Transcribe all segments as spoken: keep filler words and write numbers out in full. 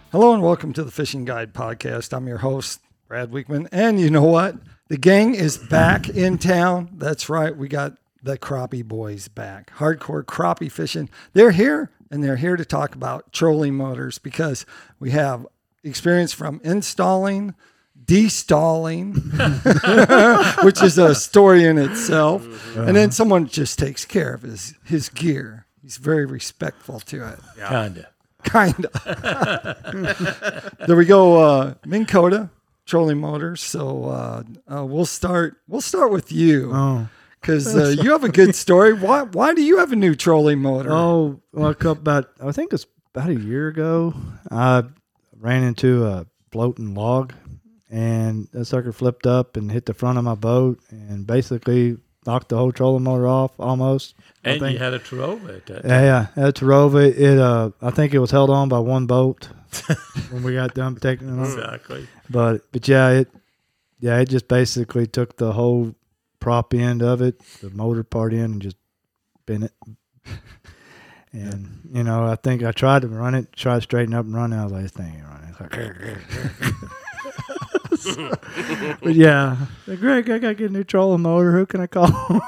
Hello and welcome to the Fishing Guide Podcast. I'm your host, Brad Weekman. And you know what? The gang is back in town. That's right. We got the crappie boys back. Hardcore crappie fishing. They're here, and they're here to talk about trolling motors because we have experience from installing, destalling, which is a story in itself. Uh-huh. And then someone just takes care of his, his gear. He's very respectful to it. Yeah. Kinda. Kind of. There we go. Uh, Minn Kota trolling motors. So uh, uh, we'll start. We'll start with you because oh. uh, you have a good story. Why? Why do you have a new trolling motor? Oh, well, about I think it's about a year ago. I ran into a floating log, and that sucker flipped up and hit the front of my boat, and basically knocked the whole trolling motor off almost. And you had a Terrova at that time. Yeah, yeah, had a Terrova. It, uh, I think it was held on by one bolt when we got done taking it on. Exactly. But, but yeah, it, yeah, it just basically took the whole prop end of it, the motor part in, and just bent it. And, you know, I think I tried to run it, try to straighten up and run it. I was like, this thing ain't running. It's like, but yeah, Greg, I got to get a new trolling motor. Who can I call?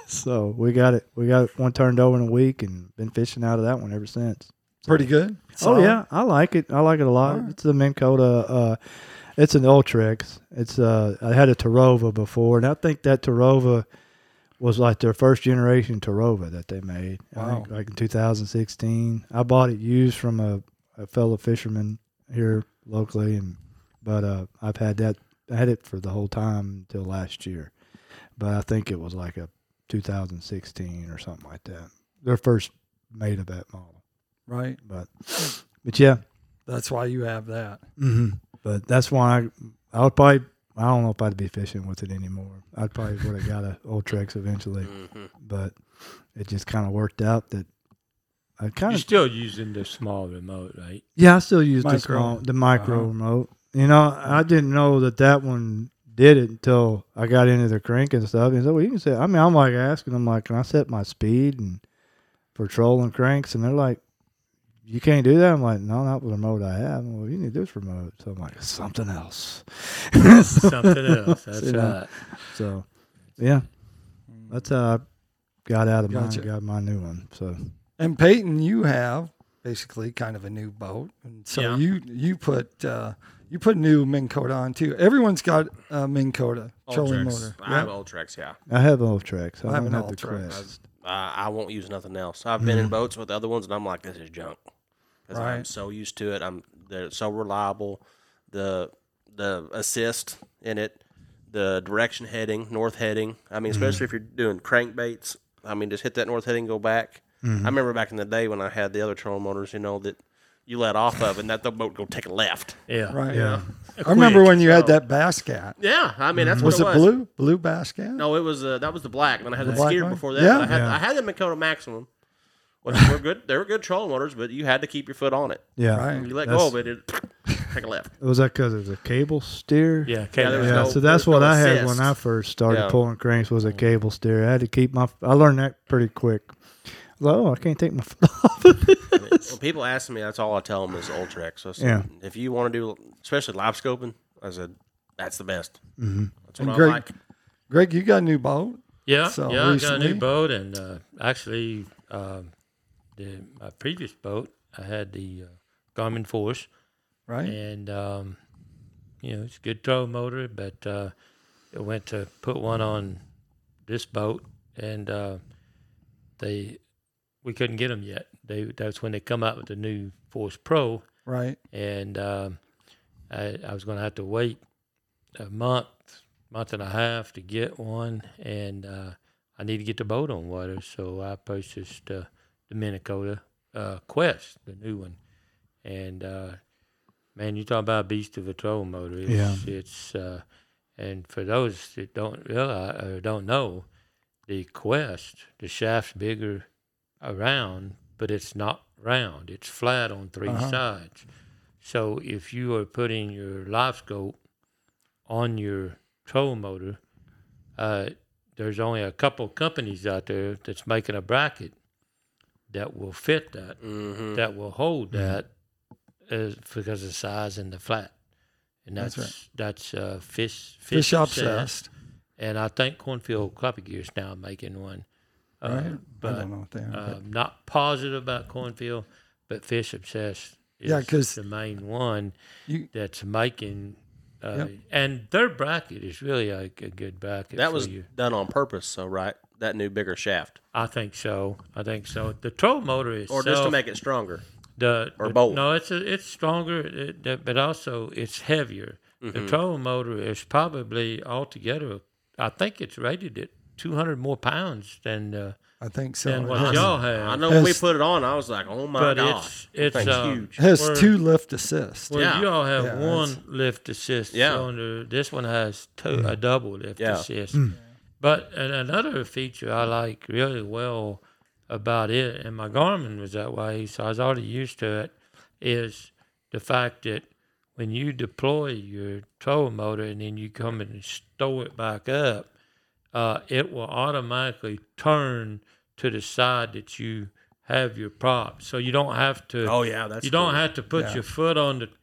So we got it. We got one turned over in a week, and been fishing out of that one ever since. So, pretty good. Oh yeah, I like it. I like it a lot. Right. It's a Minn Kota. Uh, it's an Ultrex. It's uh, I had a Terrova before, and I think that Terrova was like their first generation Terrova that they made. Wow. I think like in two thousand sixteen. I bought it used from a, a fellow fisherman here locally, and but uh, I've had that. I had it for the whole time until last year, but I think it was like a two thousand sixteen or something like that. Their first made of that model. Right. But, but yeah. That's why you have that. Mm-hmm. But that's why I, I would probably, I don't know if I'd be fishing with it anymore. I probably would have got a Ultrex eventually. Mm-hmm. But it just kind of worked out that I kind of. You're still using the small remote, right? Yeah, I still use micro. the small, the micro uh-huh. remote. You know, I didn't know that that one did it until I got into the crank and stuff. And so, well, you can say, I mean, I'm like asking them, like, can I set my speed and for trolling cranks? And they're like, you can't do that. I'm like, no, not with the remote I have. I'm like, well, you need this remote. So I'm like, it's something else. Something else. That's you know? right. So, yeah, that's how I got out of Gotcha. mine and got my new one. So, and Peyton, you have basically kind of a new boat, and so yeah. you you put. Uh, You put new Minn Kota on too. Everyone's got a Minn Kota trolling motor. I have Ultrex, yeah. I have Ultrex. I, I have don't an have the Ultrex. Quest. Uh, I won't use nothing else. I've been in boats with other ones, and I'm like, this is junk. Because I'm Right. so used to it. I'm they're so reliable. The the assist in it, the direction heading, north heading. I mean, especially if you're doing crankbaits. I mean, just hit that north heading, go back. Mm-hmm. I remember back in the day when I had the other trolling motors, you know, that you let off of, and that the boat go take a left. Yeah. Right. Yeah. I remember when you had so- that Bass Cat. Yeah, I mean that's Was what it it was. blue? Blue Bass Cat? No, it was uh, that was the black. Then I had The the, black Skeeter one? before that. Yeah. But I had Yeah. I had the Minn Kota Maximum, which were good. They were good trolling motors, but you had to keep your foot on it. Yeah. Right. You let That's- go of it, it take a left. Was that because it was a cable steer? Yeah. Yeah, Cable. there was Yeah, no- so that's there what was no I had assist. when I first started Yeah. pulling cranks was a cable steer. I had to keep my. I learned that pretty quick. I was like, oh, I can't take my foot off of it. When people ask me, that's all I tell them is Ultrex. So I said, Yeah. if you want to do, especially live scoping, I said that's the best. Mm-hmm. That's And what I Greg- like. Greg, you got a new boat? Yeah. So yeah. I got a recently- new boat, and uh, actually, um, the my previous boat, I had the uh, Garmin Force, Right. and um, you know, it's a good tow motor, but uh, I went to put one on this boat, and uh, they we couldn't get them yet. They that's when they come out with the new Force Pro, Right. and um, I, I was going to have to wait a month, month and a half to get one, and uh, I need to get the boat on water, so I purchased uh, the Minn Kota uh, Quest, the new one, and uh, man, you talk about a beast of a trolling motor. It's, Yeah. It's uh, and for those that don't realize or don't know, the Quest, the shaft's bigger around, but it's not round. It's flat on three Uh-huh. sides. So if you are putting your live scope on your trolling motor, uh, there's only a couple companies out there that's making a bracket that will fit that, Mm-hmm. that will hold that is because of the size and the flat, and that's That's that's, right. uh, fish Fish obsessed. and I think Cornfield Crappie Gear is now making one. Uh, Right? I But don't know what they are. uh, but- not positive about Cornfield, but Fish Obsessed is Yeah, 'cause the main one You- that's making. Uh, Yep. And their bracket is really a, a good bracket. That for was you. done on purpose, so right? That new bigger shaft, I think so. I think so. The troll motor is or just to make it stronger. the, or the- both? No, it's a, it's stronger, it, it- but also it's heavier. Mm-hmm. The troll motor is probably altogether. I think it's rated at two hundred more pounds than uh, I think so. than It what has, y'all have. I know when we Has- put it on, I was like, "Oh my But god, it's it's thing's uh, huge." has where- two lift assists. Well, Yeah. you all have Yeah, one it's- lift assist Yeah. cylinder. This one has two, a double lift Yeah. assist. But and another feature I like really well about it, and my Garmin was that way, so I was already used to it, is the fact that when you deploy your trolling motor and then you come and stow it back up, uh, it will automatically turn to the side that you have your prop. So you don't have to. Oh yeah, that's you don't cool. have to put Yeah. your foot on the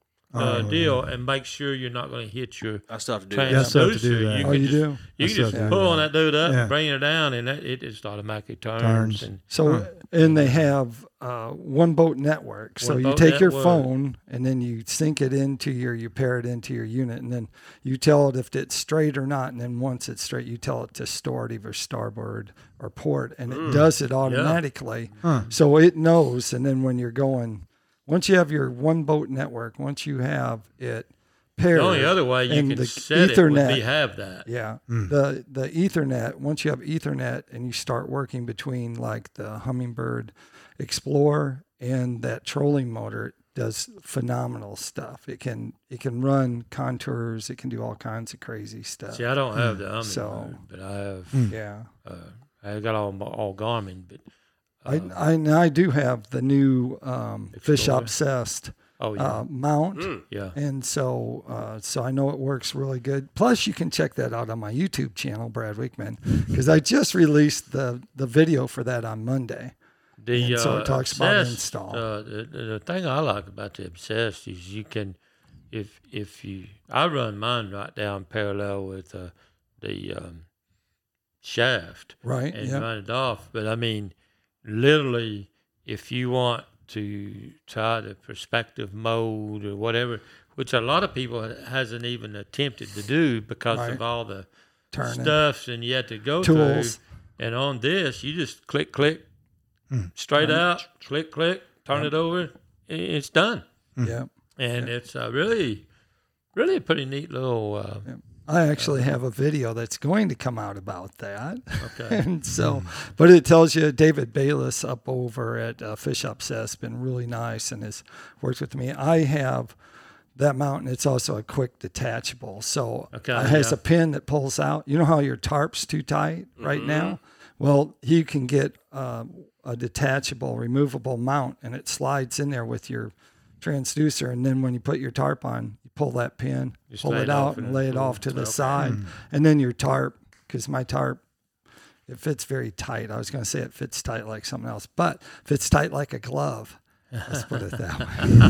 uh, Oh, deal and make sure you're not going to hit your I still have to do that. Yeah, I still have to do transducer. that. You Oh, can you just, do? You I can still just do pull that. on that dude up, Yeah. and bring it down, and that, it just automatically turns. Turns. And So, and they have uh, one boat network. So One you boat take your network. phone and then you sync it into your, you pair it into your unit, and then you tell it if it's straight or not. And then once it's straight, you tell it to start either starboard or port, and it does it automatically. Huh. So it knows. And then when you're going, once you have your one boat network, once you have it paired, the only other way you and can the set it would Ethernet- be have that. yeah. The the Ethernet, once you have Ethernet and you start working between like the Humminbird Explorer and that trolling motor, it does phenomenal stuff. It can it can run contours, it can do all kinds of crazy stuff. See, I don't have the Humminbird, So- but I have. Yeah. Uh, I got all all Garmin, but I, I and I do have the new um, Fish Explorer. Obsessed oh yeah, uh, mount. Mm. yeah. And so, uh, so I know it works really good. Plus, you can check that out on my YouTube channel, Brad Weekman, because I just released the the video for that on Monday. The And so it uh, talks about Obsessed, install. Uh, the, the the thing I like about the Obsessed is you can, if if you, I run mine right down parallel with uh, the um, shaft Right? and Yeah. run it off. But I mean, literally, if you want to try the perspective mode or whatever, which a lot of people hasn't even attempted to do because Right. of all the Turning. stuffs and you have to go Tools. through. And on this, you just click, click, straight out, click, click, turn it over, i- it's done. Yeah. And it's uh, really, really a pretty neat little. Uh, I actually have a video that's going to come out about that. Okay. And so, but it tells you David Bayless up over at uh, Fish Obsessed been really nice and has worked with me. I have that mount, and it's also a quick detachable. So Okay, it has yeah. a pin that pulls out. You know how your tarp's too tight right Mm-hmm. now? Well, you can get uh, a detachable, removable mount, and it slides in there with your transducer. And then when you put your tarp on, you pull that pin, Just pull lay it it off out, and and lay then it pull off it. to the Okay. side. And then your tarp, because my tarp, it fits very tight. I was going to say it fits tight like something else, but fits tight like a glove. Let's put it that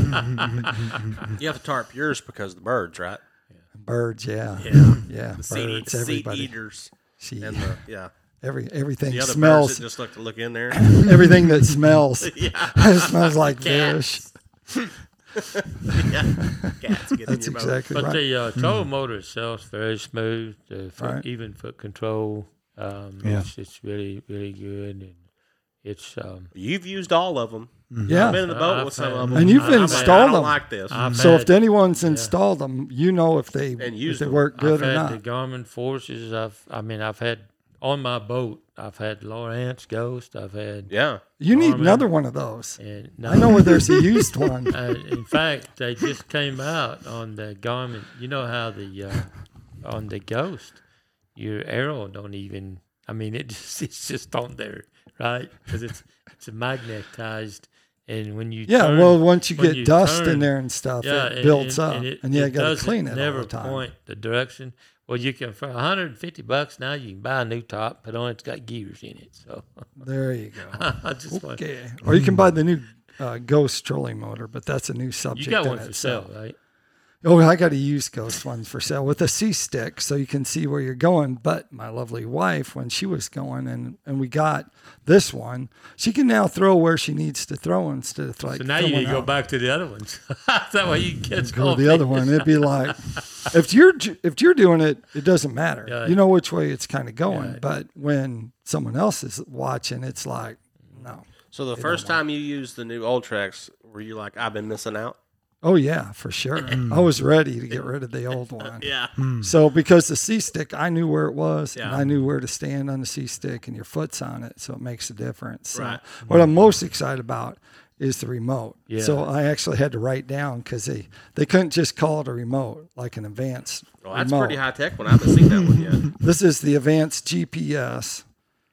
way. You have to tarp yours because of the birds, right? Birds, yeah, Yeah, yeah, the seed, birds, seed everybody. eaters See, and the yeah. every everything The other birds smells. that just like to look in there. Everything that smells, yeah, it smells like Cats. fish. yeah. Cats get That's in your boat. exactly But right. the uh, troll motor itself is very smooth, the foot, Right. even foot control. Um, Yeah. it's, it's really, really good. And it's. Um, You've used all of them. I've Yeah. been in the boat I've with some had- of them. And you've I- I'm like, installed I don't them. like this. I've So if had- anyone's installed them, you know if they And if used they them. work good I've or had not. the Garmin Forces. I've, I mean, I've had on my boat. I've had Lowrance Ghost. I've had. Yeah. You need Garmin. another one of those. And I know where there's a used one. Uh, in fact, they just came out on the Garmin. You know how the uh, on the Ghost, your arrow don't even. I mean, it just it's just on there, right? Because it's it's magnetized, and when you Yeah, turn, well, once you when get you dust in turn- there and stuff, yeah, it and- builds and- up, and and, it, you it got to doesn't clean it never all the time. point the direction. Well, you can for one hundred fifty bucks now. You can buy a new top, but on it's got gears in it. So There you go. I just want, Okay, or you can buy the new uh, Ghost trolling motor, but that's a new subject. You got in one for itself. sale, right? Oh, I got a used Ghost one for sale with a C-stick so you can see where you're going. But my lovely wife, when she was going and, and we got this one, she can now throw where she needs to throw instead of like So now you throwing need to go out. back to the other ones. That way you can catch Go all to the other one. It'd be like if you're if you're doing it, it doesn't matter. Yeah. You know which way it's kind of going. Yeah. But when someone else is watching, it's like no. So the first time you used the new Ultrex, were you like, I've been missing out? Oh yeah, for sure. I was ready to get rid of the old one. Yeah. So because the C-stick, I knew where it was, and Yeah. I knew where to stand on the C-stick, and your foot's on it, so it makes a difference. So Right. what I'm most excited about is the remote. Yeah. So I actually had to write down because they, they couldn't just call it a remote, like an advanced Well, that's remote. pretty high tech one. I haven't seen that one yet. This is the advanced G P S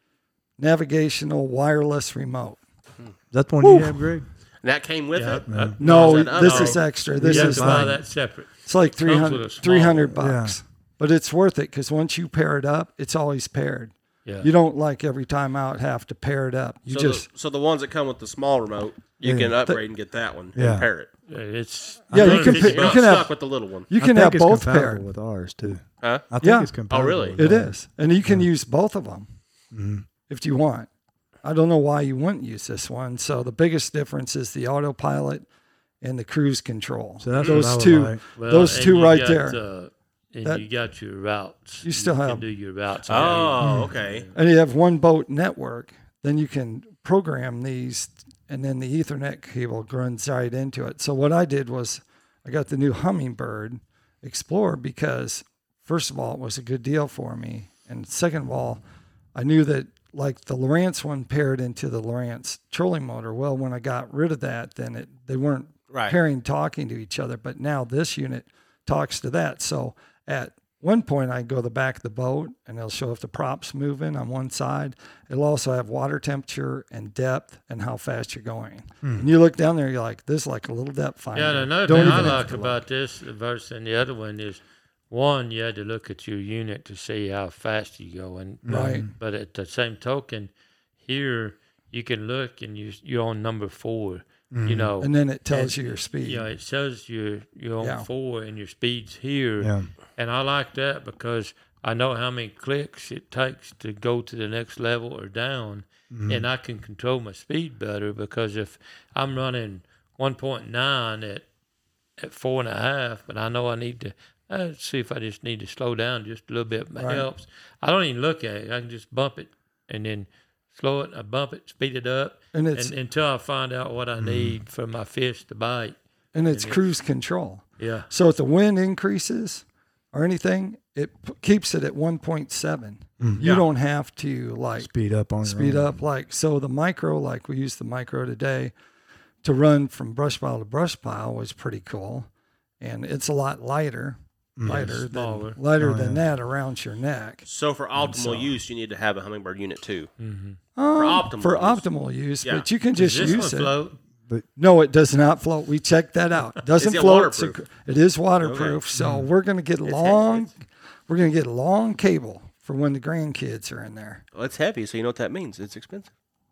navigational wireless remote. Is that the one Woo. you have, Greg? And that came with Yeah, it? uh, No, is that this other? is extra. This you have is to buy like, that separate. it's like Comes with a 300, small 300 one. bucks. But it's worth it because once you pair it up, it's always paired. Yeah. You don't like every time out have to pair it up. You So, just the, so the ones that come with the small remote, you Yeah. can upgrade and get that one Yeah. and pair it. Yeah, it's Yeah, you one can hundred pick- fifty you You're can not have- stuck with the little one. you I can think have it's both compatible paired. with ours too. Huh? I think Yeah. it's compatible. It really? with ours. is, and you can use both of them Mm-hmm. if you want. I don't know why you wouldn't use this one. So the biggest difference is the autopilot and the cruise control. So that's those what I would two, like. Well, those and two you right got, there. Uh, and That- you got your routes. You still can have- do your routes. Oh, okay. and you have one boat network. Then you can program these, and then the Ethernet cable runs right into it. So what I did was I got the new Humminbird Explorer because first of all, it was a good deal for me. And second of all, I knew that like the Lowrance one paired into the Lowrance trolling motor. Well, when I got rid of that, then it they weren't Right. pairing talking to each other. But now this unit talks to that. So at one point I go to the back of the boat and it'll show if the prop's moving on one side. It'll also have water temperature and depth and how fast you're going. And you look down there, you're like, this is like a little depth finder. Yeah, and another Don't thing I even have like to look. about this versus than the other one is, one, you had to look at your unit to see how fast you going. Right. But at the same token, here you can look and you you're on number four. You know, And then it tells and, you your speed. you know, it says you're you're on Yeah. four and your speed's here. Yeah. And I like that because I know how many clicks it takes to go to the next level or down, and I can control my speed better because if I'm running one point nine at at four and a half, but I know I need to uh, see if I just need to slow down just a little bit. It Right. helps. I don't even look at it. I can just bump it and then slow it. I bump it, speed it up, And it's and, until I find out what I need for my fish to bite. and it's and it- cruise control. Yeah. So if the wind increases or anything, it p- keeps it at one point seven. You Yeah. don't have to like Speed up on your speed own. up like so the micro like we used the micro today to run from brush pile to brush pile was pretty cool, and it's a lot lighter lighter smaller. than lighter Oh, than yeah. that around your neck. So for optimal so- use, you need to have a Humminbird unit too. Mm-hmm. Um, optimal for use. optimal use, Yeah. but you can Does just this use one it. float? No, it does not float. We checked that out. It doesn't it float. It's a- waterproof? it is waterproof. Okay. So we're gonna get It's long. heavy. We're gonna get a long cable for when the grandkids are in there. Well, it's heavy, so you know what that means. It's expensive.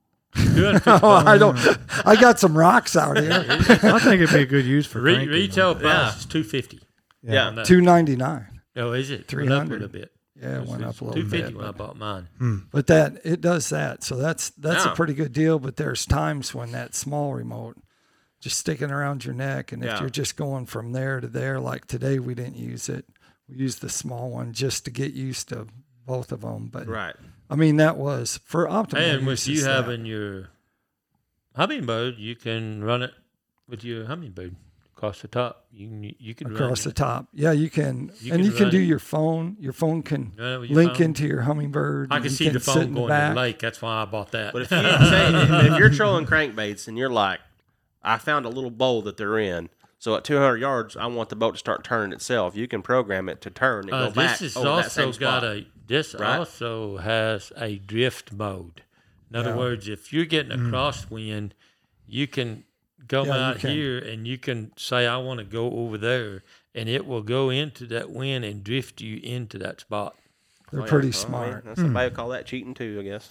Good. Oh, I don't. I got some rocks out here. I think it'd be a good use for Re- cranking, retail though. price Yeah. is two fifty. Yeah. on that. Two ninety nine. Oh, is it? three Went up a hundred. little bit. Yeah, it went up a little Two fifty bit. when I But, bought mine. but that it does that. So that's that's Yeah. a pretty good deal. But there's times when that small remote just sticking around your neck, and if Yeah. you're just going from there to there, like today we didn't use it. We used the small one just to get used to both of them. But Right. I mean, that was for optimal. And with use you is that. having your Humminbird, you can run it with your Humminbird across the top. You can you can across the run top, yeah, you can, You and can you can run do it. your phone. Your phone can it. Run it with your link phone. into your Humminbird. I and can you see the sit phone in going back. to the lake. That's why I bought that. But if you say if you're trolling crankbaits and you're like, I found a little bowl that they're in, so at two hundred yards, I want the boat to start turning itself. You can program it to turn and Uh, go back this has over that same also got spot. a this Right? also has a drift mode. In other Yeah. words, if you're getting a crosswind, you can go Yeah, you out can. here and you can say, I want to go over there, and it will go into that wind and drift you into that spot. They're Oh, yeah. pretty Well, I mean, smart. somebody would call that cheating too, I guess.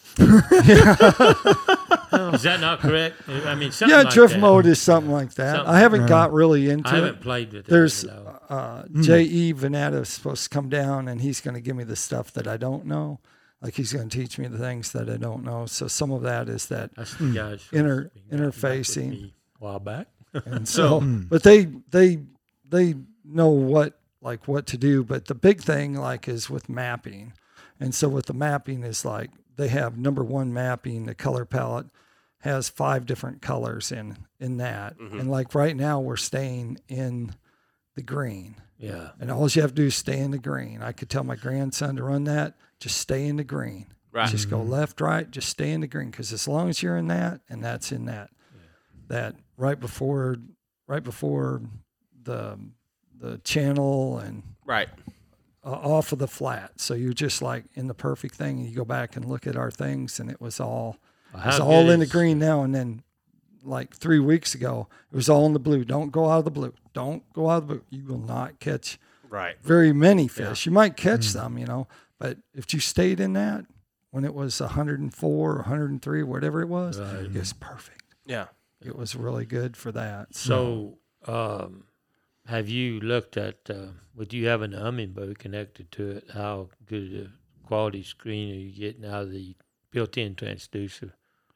Is that not correct? I mean, something Yeah, like drift that. mode is something like that. Something- I haven't Yeah. got really into I it. haven't played with it. There's no. uh, J E Venata is supposed to come down, and he's going to give me the stuff that I don't know. Like he's going to teach me the things that I don't know. So some of that is that, That's the guys Inter- who's been back with interfacing. me a while back. and so, but they they they know what like what to do. But the big thing like is with mapping, and so with the mapping is like they have number one mapping. The color palette has five different colors in in that, and like right now we're staying in the green. Yeah. And all you have to do is stay in the green. I could tell my grandson to run that, just stay in the green. Right. Just go left, right, just stay in the green. Because as long as you're in that, and that's in that, that right before, right before the the channel and Right. uh, off of the flat. So you're just like in the perfect thing. And you go back and look at our things, and it was all, How it's all good in the is- green now. And then like three weeks ago, it was all in the blue. Don't go out of the blue. Don't go out of the blue. You will not catch Right. very many fish. You might catch some, you know, but if you stayed in that when it was one hundred four, one hundred three, whatever it was, Right. it was perfect. Yeah. It was really good for that. So, um, have you looked at, uh, with you having a hummingbird connected to it, how good a quality screen are you getting out of the built-in transducer?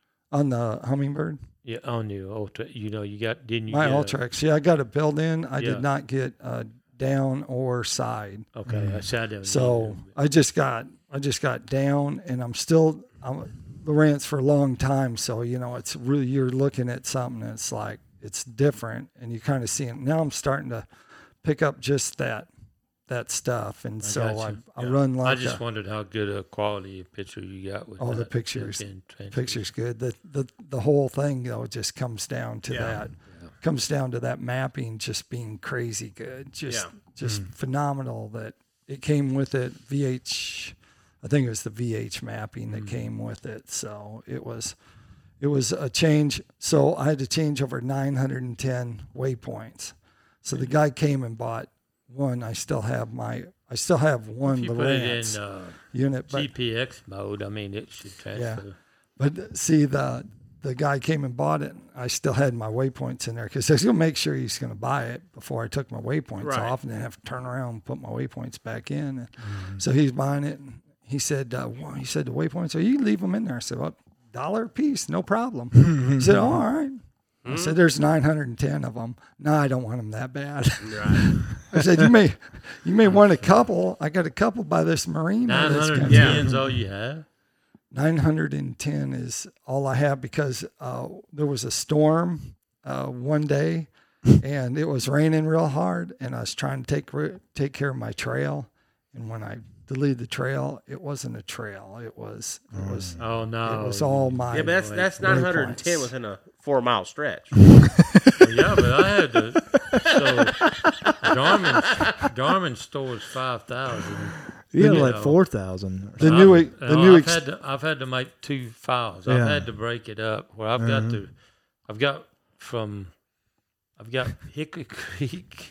On the Hummingbird, Yeah, on your Ultra, you know, you got, didn't you my get a- Ultrax, yeah, I got it built in. I Yeah. did not get uh, down or side. Okay, I sat down. So I just got, I just got down, and I'm still, I'm Lowrance for a long time. So, you know, it's really, you're looking at something that's like, it's different, and you kind of see it. Now I'm starting to pick up just that, that stuff. And so I, gotcha. I Yeah. run I like just a, wondered how good a quality of picture you got with Oh, the that pictures- built-in transducer. picture's good. The, the, the whole thing though, just comes down to Yeah. that, comes down to that mapping just being crazy good. Just, Yeah. just phenomenal that it came with it. V H, I think it was the V H mapping that came with it. So it was, it was a change. So I had to change over nine hundred ten waypoints. So the guy came and bought one. I still have my, I still have one If you put it Lowrance in uh, unit, but G P X mode, I mean, it should transfer. But see, the the guy came and bought it. I still had my waypoints in there because I was going to make sure he's going to buy it before I took my waypoints Right. off, and then have to turn around and put my waypoints back in. And so he's buying it. And he said, uh, well, he said the waypoints, so you leave them in there. I said, well, dollar a piece, no problem. He said, oh, all right. I said, there's nine hundred ten of them. No, I don't want them that bad. Right. I said, you may, you may want a couple. I got a couple by this marina. nine that's hundred got- ten is all you have? nine hundred ten is all I have because uh, there was a storm uh, one day and it was raining real hard, and I was trying to take re- take care of my trail. And when I deleted the trail, it wasn't a trail. It was it was Oh, no. it was all my Yeah, but that's that's nine hundred and ten waypoints. within a four mile stretch. Yeah, but I had to. So Garmin, Garmin stores five thousand. You had You like know. four thousand. The new I've, the no, new I've ex- had to I've had to make two files. Yeah. I've had to break it up where I've got to I've got from I've got Hickory Creek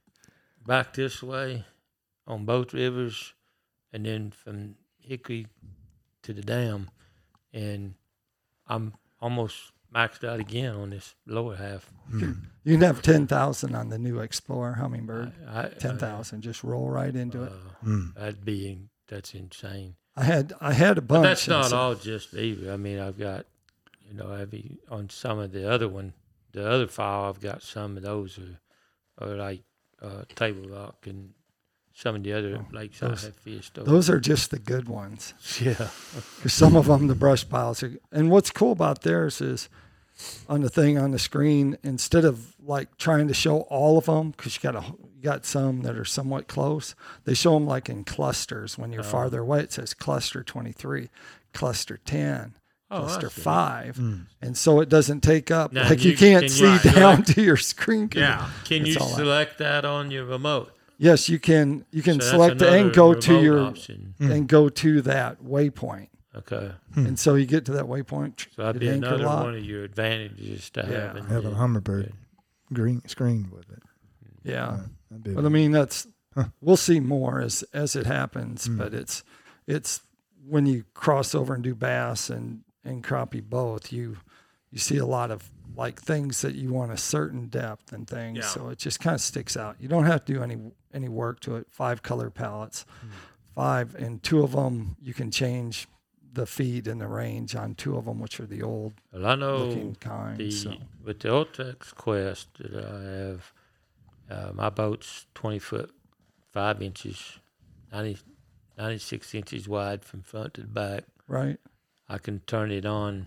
back this way on both rivers, and then from Hickory to the dam, and I'm almost maxed out again on this lower half. you can have ten thousand on the new Explorer Hummingbird. I, I, ten thousand, just roll right into it. uh, That'd be that's insane. I had I had a bunch. But that's and not so- all just Beaver. I mean, I've got, you know, I've e- on some of the other one, the other file, I've got some of those are, are like uh, Table Rock and some of the other lakes those- I have fished over. Those are just the good ones. Yeah. Because some of them, the brush piles are. And what's cool about theirs is on the thing on the screen, instead of like trying to show all of them, because you got a, you got some that are somewhat close, they show them like in clusters. When you're farther away, it says cluster twenty-three, cluster ten, Oh, I cluster see. five, and so it doesn't take up. Now, like you, you- can't can see you down select- to your screen. 'cause Yeah. Can you it's all out. select that on your remote? Yes, you can. You can So that's select it and another go to remote your option. and go to that waypoint. Okay. And so you get to that waypoint. So that'd it be anchor another lock. one of your advantages to Yeah. having Having it. a Hummingbird green screen with it. Yeah. That'd be But I mean, that's we'll see more as as it happens. But it's it's when you cross over and do bass and, and crappie both, you you see a lot of like things that you want a certain depth and things. Yeah. So it just kind of sticks out. You don't have to do any any work to it. Five color palettes, mm. five, and two of them you can change the feed and the range on two of them, which are the old Well, I know looking kind. the, So. with the Ultex Quest that I have, uh, my boat's twenty foot, five inches, ninety, ninety-six inches wide from front to the back. Right. I can turn it on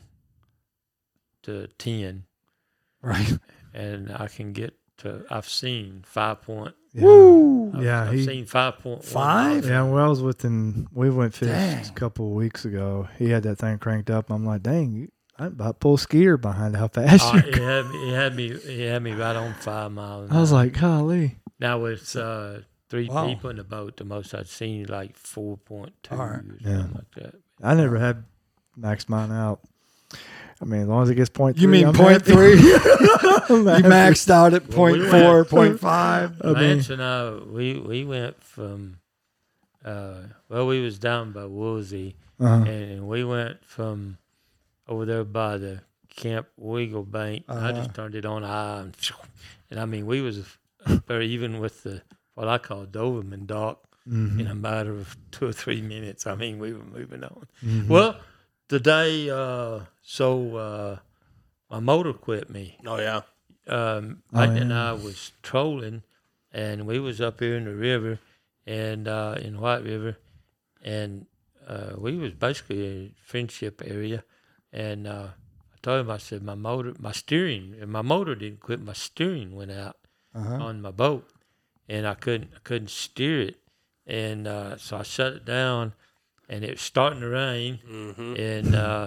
to ten, Right. and I can get to, I've seen five point. Yeah. Woo! I've, Yeah, I've he- seen five point Five? Yeah, well, I was with him. We went fish Dang. a couple of weeks ago. He had that thing cranked up. I'm like, dang, you, I about pull a skier behind how fast Uh, you're it, had me, it had me. It had me right on five miles. an I was hour. like, golly. now it's uh, three Wow. people in the boat. The most I'd seen like four point two All or right. something Yeah. like that. I never had maxed mine out. I mean, as long as it gets point three. You mean I'm point happy. three? you I'm happy. maxed out at Well, point we four, went- point five. I mean, Lance and I, we we went from, uh, well, we was down by Woolsey, uh-huh. and we went from over there by the Camp Wiggle Bank. I Uh-huh. just turned it on high, and, and I mean, we was up there even with the what I call Doberman dock Mhm. in a matter of two or three minutes. I mean, we were moving on. Mhm. Well, today, uh, so uh, my motor quit me. Oh yeah. Um, Oh, Mike and yeah. I was trolling, and we was up here in the river, and uh, in White River, and uh, we was basically a friendship area, and uh, I told him, I said, my motor, my steering, my motor didn't quit, my steering went out Uh-huh. on my boat, and I couldn't, I couldn't steer it, and uh, so I shut it down, and it was starting to rain, Mm-hmm. and uh,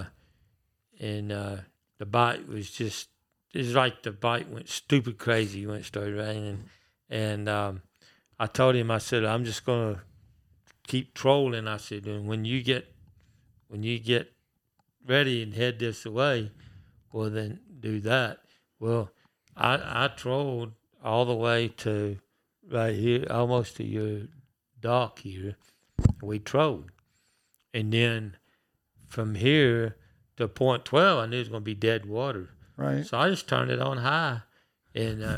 and uh, the bite was just it's like the bite went stupid crazy when it started raining, and um, I told him, I said, I'm just gonna keep trolling. I said, and when you get when you get ready and head this away, well then do that. Well, I I trolled all the way to right here, almost to your dock here. We trolled, and then from here to point twelve, I knew it was going to be dead water. Right. So I just turned it on high, and uh,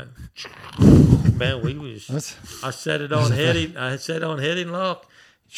man, we was. That's I set it on heading. I set it on heading lock,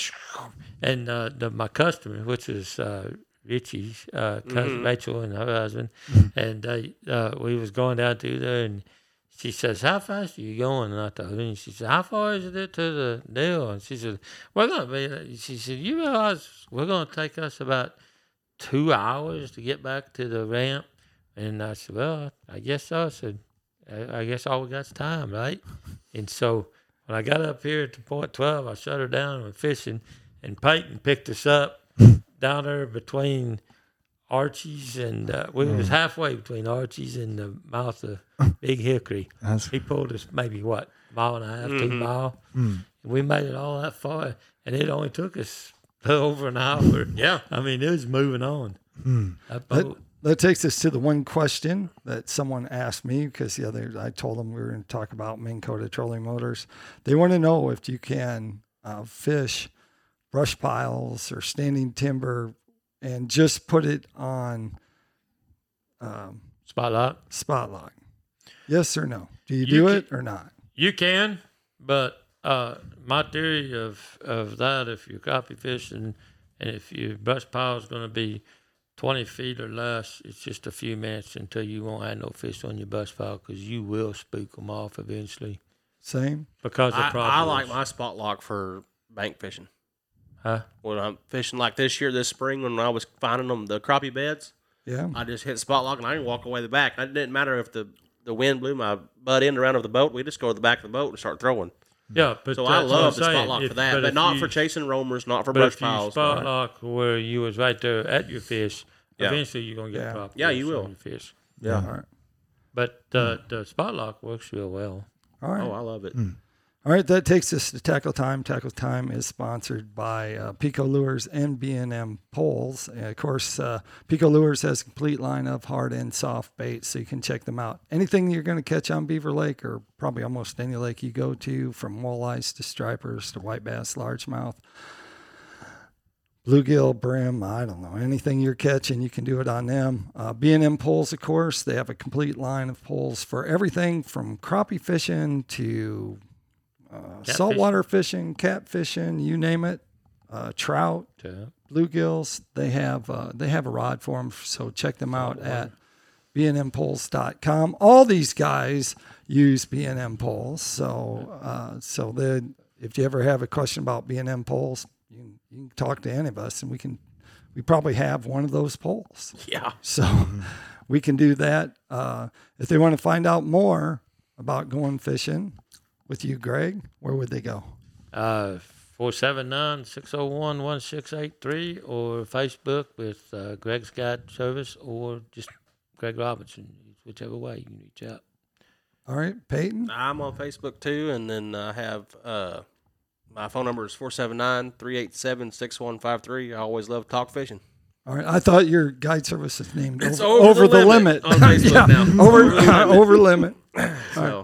and uh, the, my customer, which is uh, Richie, uh, cousin Mhm. Rachel, and her husband, and they, uh, we was going down through there, and she says, "How fast are you going?" And I told her, and she said, "How far is it to the deal?" And she said, "We're gonna be." She said, "You realize we're gonna take us about two hours to get back to the ramp?" And I said, "Well, I guess so." I said, I, I guess all we got is time, right? And so when I got up here to point twelve, I shut her down and went fishing, and Peyton picked us up down there between Archie's and uh, we was halfway between Archie's and the mouth of Big Hickory. That's, He pulled us maybe what mile and a half, two Mhm. mile. mm. We made it all that far, and it only took us over an hour. Yeah. I mean, it was moving on. Mm. That That, boat. that takes us to the one question that someone asked me because the other I told them we were going to talk about Minn Kota trolling motors. They want to know if you can uh, fish brush piles or standing timber and just put it on um, Spotlight. spotlight. Yes or no? Do you, You do can- it or not? You can, but uh, my theory of, of that, if you're crappie fishing and if your brush pile is going to be twenty feet or less, it's just a few minutes until you won't have no fish on your brush pile because you will spook them off eventually. Same. Because of I, problems. I like my spot lock for bank fishing. Huh? When I'm fishing like this year, this spring, when I was finding them, the crappie beds, Yeah. I just hit spot lock and I can walk away the back. It didn't matter if the, the wind blew my butt end around of the boat. We just go to the back of the boat and start throwing. Yeah, but So I that's what love I'm the spot saying. lock If- for that, but, if not you- for chasing roamers, not for But brush if you piles. spot no. lock where you was right there at your fish, Yeah. eventually you're gonna get Yeah. crappie Yeah, you fish on will. your fish. Yeah. All right. But the the spot lock works real well. All right. Oh, I love it. All right, that takes us to Tackle Time. Tackle Time is sponsored by uh, Pico Lures and B and M Poles. And of course, uh, Pico Lures has a complete line of hard and soft baits, so you can check them out. Anything you're going to catch on Beaver Lake, or probably almost any lake you go to, from walleyes to stripers to white bass, largemouth. bluegill, brim, I don't know, anything you're catching, you can do it on them. Uh, B and M poles, of course, they have a complete line of poles for everything from crappie fishing to uh, saltwater fishing, cat fishing, you name it, uh, trout, Yeah. bluegills. They have uh, they have a rod for them, so check them out at b n m poles dot com. All these guys use B and M poles, so uh, so then if you ever have a question about B and M poles, you can, you can talk to any of us, and we can we probably have one of those poles. Yeah. So we can do that. Uh, if they want to find out more about going fishing with you, Greg, where would they go? Uh, four seven nine, six oh one, one six eight three or Facebook with uh, Greg's Guide Service or just Greg Robinson. Whichever way you can reach out. All right, Peyton. I'm on Facebook too, and then I have uh, my phone number is four seven nine, three eight seven, six one five three. I always love to talk fishing. All right, I thought your guide service is named It's over, over, the, the limit, limit. on Facebook Yeah, now. over over limit. So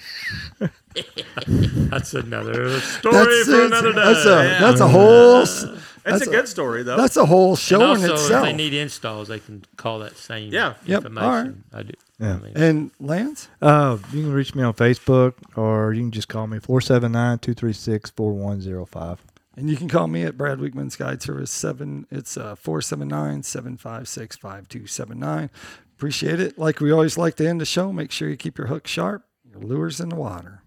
That's another story That's, for it. another day. that's a Yeah. that's a whole s- it's that's a good story though. that's a whole show and in also, itself. if they need installs, they can call that same Yeah. Yep, information. all right. I do. Yeah. I mean, And Lance, Uh, you can reach me on Facebook, or you can just call me four seven nine, two three six, four one zero five. and you can call me at Brad Weekman's Guide Service seven. It's uh four seven nine, seven five six, five two seven nine. Appreciate it. Like we always like to end the show. Make sure you keep your hook sharp, your lures in the water.